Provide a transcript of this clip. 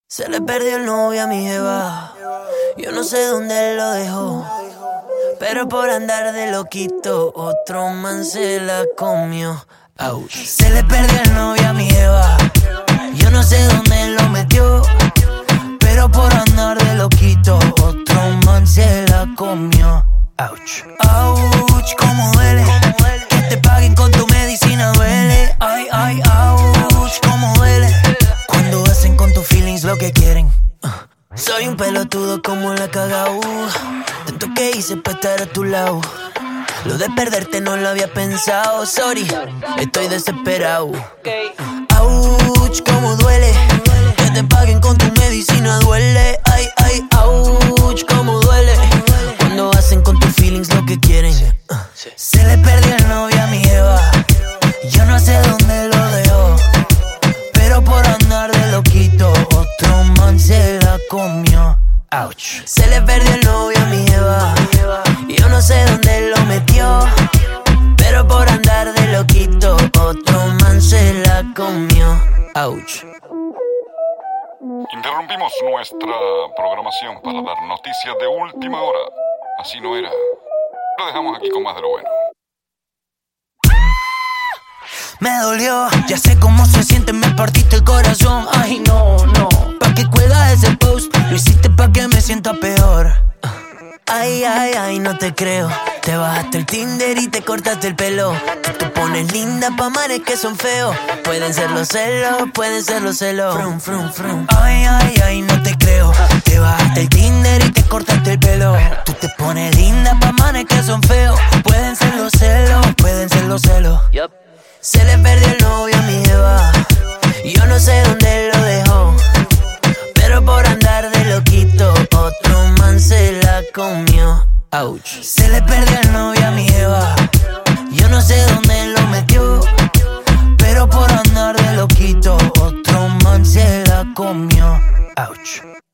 Se le perdió el novio a mi jeva. Yo no sé dónde lo dejó, pero por andar de loquito otro man se la comió. Ouch. Se le perdió el novio a mi jeva. Yo no sé dónde lo metió, pero por andar de loquito otro man se la comió. Ouch. Ouch, cómo duele que te paguen con tu medicina, duele. Ay, ay, ouch, cómo duele cuando hacen con tus feelings lo que quieren. Soy un pelotudo como la cagao. Tanto que hice para estar a tu lado. Lo de perderte no lo había pensado. Sorry, estoy desesperado. Ouch, cómo duele que te paguen con tu medicina, duele. Ay, ay, ouch, cómo duele cuando hacen con tus feelings lo que quieren. Se le perdió el novio a mi jeva. Yo no sé dónde lo dejó, pero por andar de loquito otro man se la comió. Ouch. Se le perdió el novio a mi jeva. Yo no sé dónde lo metió, pero por andar de loquito otro man se la comió. Ouch. Interrumpimos nuestra programación para dar noticias de última hora. Así no era. Lo dejamos aquí con más de lo bueno. Me dolió, ya sé cómo se siente, me partiste el corazón. Ay, no, no, pa' que cuelgas ese post, lo hiciste pa' que me sienta peor. Ay, ay, ay, no te creo. Te bajaste el Tinder y te cortaste el pelo. Tú te pones linda pa' manes que son feos. Pueden ser los celos, pueden ser los celos. Frum, frum, frum. Ay, ay, ay, no te creo. Te bajaste el Tinder y te cortaste el pelo. Tú te pones linda pa' manes que son feos. Pueden ser los celos, pueden ser los celos. Se le perdió el novio a mi jeva. Yo no sé dónde lo dejó, pero por andar de loquito otro man se la comió. Ouch. Se le perdió el novio a mi jeva. Yo no sé dónde lo metió, pero por andar de loquito otro man se la comió. Ouch.